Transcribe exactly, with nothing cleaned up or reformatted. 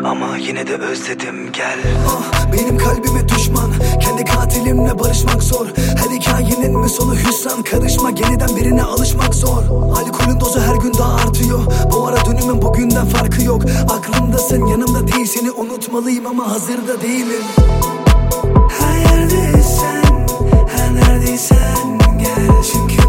ama yine de özledim, gel. Ah, benim kalbime düşman, kendi katilimle barışmak zor. Her hikayenin mi sonu hüsran, karışma yeniden birine alışmak zor. Alkolün dozu her gün daha artıyor, bu ara dönümün bugünden farkı yok. Aklımdasın yanımda değil, seni unutmalıyım ama hazırda değilim. Her yerdeysen, her neredeysen gel. Çünkü